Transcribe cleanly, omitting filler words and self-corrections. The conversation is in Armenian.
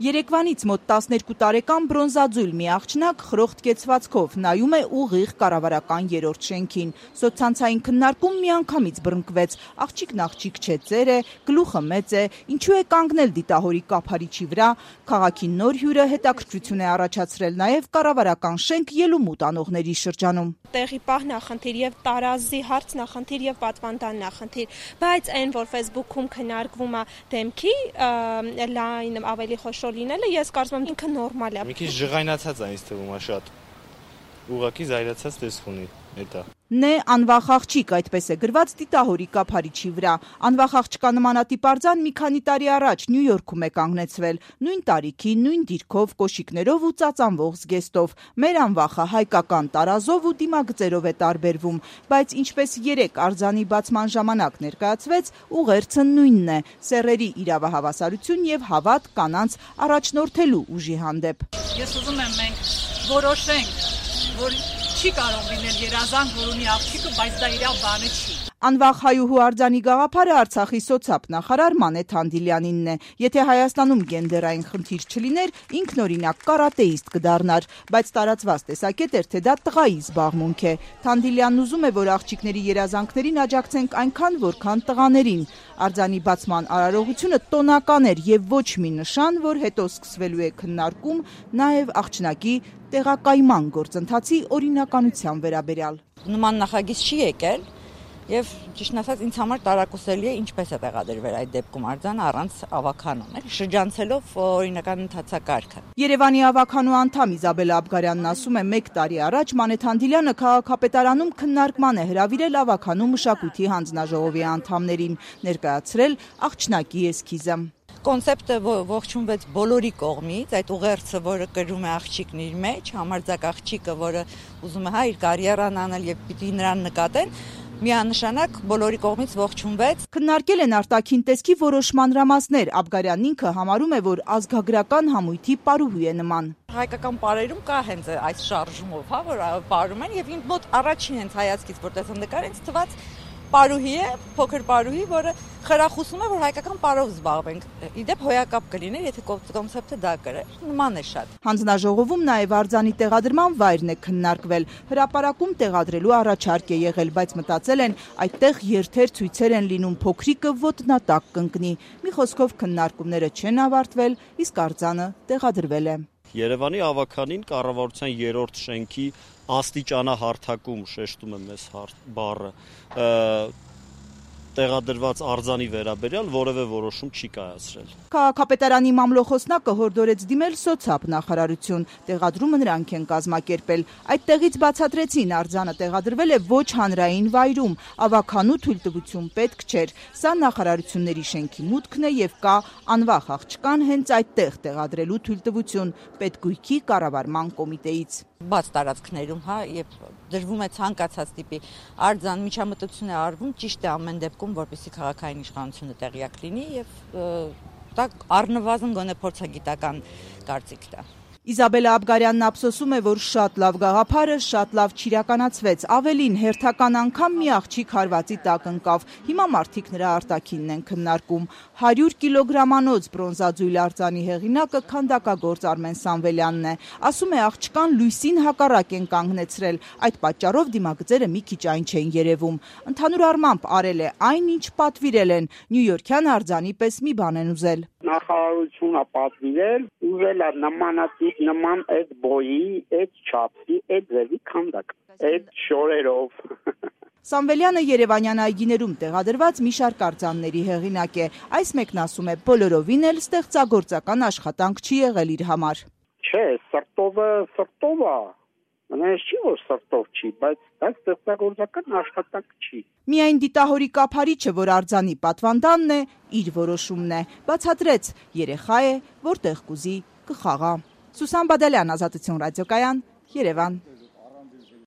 Երեկվանից մոտ 12 տարեկան բրոնզաձույլ մի աղջնակ խրոխտ կեցվածքով նայում է ուղիղ կառավարական երրորդ շենքին։ Սոցցանցային քննարկում միանգամից բռնկվեց։ Աղջիկն աղջիկ չէ, ծեր է, գլուխը մեծ է, ինչու է կանգնել դիտահորի կափարիչի վրա։ Քաղաքի նոր հյուրը հետաքրքրություն է առաջացրել նաև կառավարական շենք ելումուտ անողների շրջանում։ Տեղի պահ նախնդիր եւ տարազի հարց նախնդիր եւ պատվանդան նախնդիր, բայց այն որ Facebook-ում քննարկվում է դեմքի լայն ավելի խոշոր լինելը, ես կարծում եմ ինքը նորմալ է։ Մի քիչ ժղայնացած է ինձ թվում է շատ։ Ուղղակի զայրացած տեսք ունի, էդ է։ Նե անվախ աղջիկ, այդպես է գրված դիտահորի կափարիչի վրա։ Անվախ աղջկա նմանատիպ արձան մի քանի տարի առաջ Նյու Յորքում է կանգնեցվել։ Նույն տարիքի, նույն դիրքով, կոշիկներով ու ծածանվող զգեստով։ Մեր անվախը հայկական տարազով ու դիմագծերով է տարբերվում, բայց ինչպես երեք արձանի բացման ժամանակ ներկայացվեց, ուղերձը նույնն է՝ սեռերի իրավահավասարություն եւ հավատ կանանց առաջնորդելու ուժի հանդեպ։ Ես ուզում եմ մենք որոշենք, որ չի կարող լինել երազանք, որ ունի աղջիկը, բայց դա իր բանը չի։ Անվախ հայուհու արձանի գաղափարը Արցախի սոցապ նախարար Մանե Թանդիլյանինն է։ Եթե Հայաստանում գենդերային խնդիր չլիներ, ինքնօրինակ կարատեիստ կդառնար, բայց տարածված տեսակետ էր, թե դա տղայի զբաղմունք է։ Թանդիլյանն ուզում է, որ աղջիկների երազանքներին աջակցենք այնքան, որքան տղաներին։ Արձանի բացման արարողությունը տոնական էր եւ ոչ մի նշան, որ հետո սկսվելու է քննարկում նաև աղջնակի տեղակայման գործընթացի օրինականության վերաբերյալ։ Նման նախագիծ չի եկել եւ ճիշտ ասած ինձ համար տարակուսելի է ինչպես է տեղադրվել այդ դեպքում արձանը առանց ավականուն, շրջանցելով օրինական ընթացակարգը։ Երևանի ավականու անդամ Իզաբելա Աբգարյանն ասում է 1 տարի առաջ Մանե Թանդիլյանը քաղաքապետարանում քննարկման է հրավիրել ավականու մշակույթի հանձնաժողովի անդամներին, ներկայացրել աղջնակի էսքիզը։ Կոնցեպտը ողջունվեց բոլորի կողմից, այդ ուղերձը, որը կրում է աղջիկն իր մեջ, համարձակ աղջիկը, որը ուզում է իր կարիերան անել եւ պիտի նրան նկատեն, միանշանակ բոլորի կողմից ողջունվեց։ Քննարկել են արտաքին տեսքի որոշ մանրամասներ։ Աբգարյանն ինքը համարում է, որ ազգագրական համույթի պարուհի է նման։ Հայկական պարերում կա հենց այս շարժումով, որ պարում են եւ ինձ մոտ առաջին հենց հայացքից որ տեսա նկարից թվաց պարուհի է, փոքր պարուհի, որը խրախուսում է, որ հայկական պարով զբաղվենք։ Իդեպ հոյակապ կլիներ, եթե կոնցեպտը դա կրեր, նման է շատ։ Հանձնաժողովում նաև արձանի տեղադրման վայրն է քննարկվել։ Հրապարակում տեղադրելու առաջարկ է եղել, բայց մտածել են այդտեղ երթեր ցույցեր են լինում, փոքրիկը ոտնատակ կընկնի։ Մի խոսքով քննարկումները չեն ավարտվել, իսկ արձանը տեղադրվել է։ Երևանի ավականին կառավարության երրորդ շենքի աստիճանահարթակում, շեշտում եմ ես բառը, տեղադրված արձանի վերաբերյալ որևէ որոշում չի կայացրել։ Քաղաքապետարանի մամլոխոսնակը հորդորեց դիմել սոցապ նախարարություն, տեղադրումը նրանք են կազմակերպել։ Այդտեղից բացատրեցին, արձանը տեղադրվել է ոչ հանրային վայրում, ավականու թույլտվություն պետք չէր։ Սա նախարարությունների շենքի մուտքն է եւ կա անվախ աղջկան հենց այդտեղ տեղադրելու թույլտվություն պետգույքի կառավարման կոմիտեից։ Բաց տարածքներում, եւ դրվում է ցանկացած տիպի արձան, միջամտություն է արվում, ճիշտ է ամեն դեպքում, որպեսզի քաղաքային իշխանությունը տեղյակ լինի եւ դա առնվազն գոնե փորձագիտական կարծիք տա։ Իզաբելա Աբգարյանն ափսոսում է, որ շատ լավ գաղափարը շատ լավ չիրականացվեց։ Ավելին, հերթական անգամ մի աղջիկ հարվածի տակ ընկավ։ Հիմա մարդիկ նրա արտաքինն են քննարկում։ 100 կիլոգրամանոց բրոնզաձույլ արձանի հեղինակը քանդակագործ Արմեն Սամվելյանն է։ Ասում է, աղջկան լույսին հակառակ են կանգնեցրել։ Այդ պատճառով դիմագծերը մի քիչ այն չեն երևում։ Ընդհանուր առմամբ արել է այն, ինչ պատվիրել են։ Նյույորքյան արձանի պես մի բան են ուզել։ Նախարարությունը պատվիրել, ուզել է նմանատիպ նման այդ բոյի, այդ չափի, այդ ձևի քանդակ, այդ շորերով։ Սամվելյանը Երևանյան այգիներում տեղադրված մի շարք արձանների հեղինակ է։ Այս մեկն ասում է, բոլորովին էլ ստեղծագործական աշխատանք չի եղել իր համար։ Չէ, սրտով է։ Մենակ չի որ սրտով չի, բայց դա ստեղծագործական աշխատանք չի։ Միայն դիտահորի կափարիչը, որ արձանի պատվանդանն է, իր որոշումն է։ Բացատրեց, երեխա է, որտեղ կուզի կխաղա։ Սուսան Բադալյան, Ազատություն ռադիոկայան, Երևան։